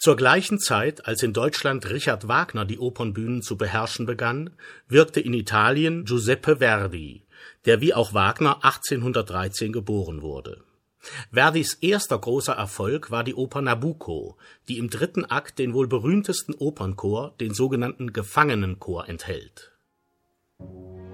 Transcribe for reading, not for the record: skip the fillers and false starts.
Zur gleichen Zeit, als in Deutschland Richard Wagner die Opernbühnen zu beherrschen begann, wirkte in Italien Giuseppe Verdi, der wie auch Wagner 1813 geboren wurde. Verdis erster großer Erfolg war die Oper Nabucco, die im 3. Akt den wohl berühmtesten Opernchor, den sogenannten Gefangenenchor, enthält.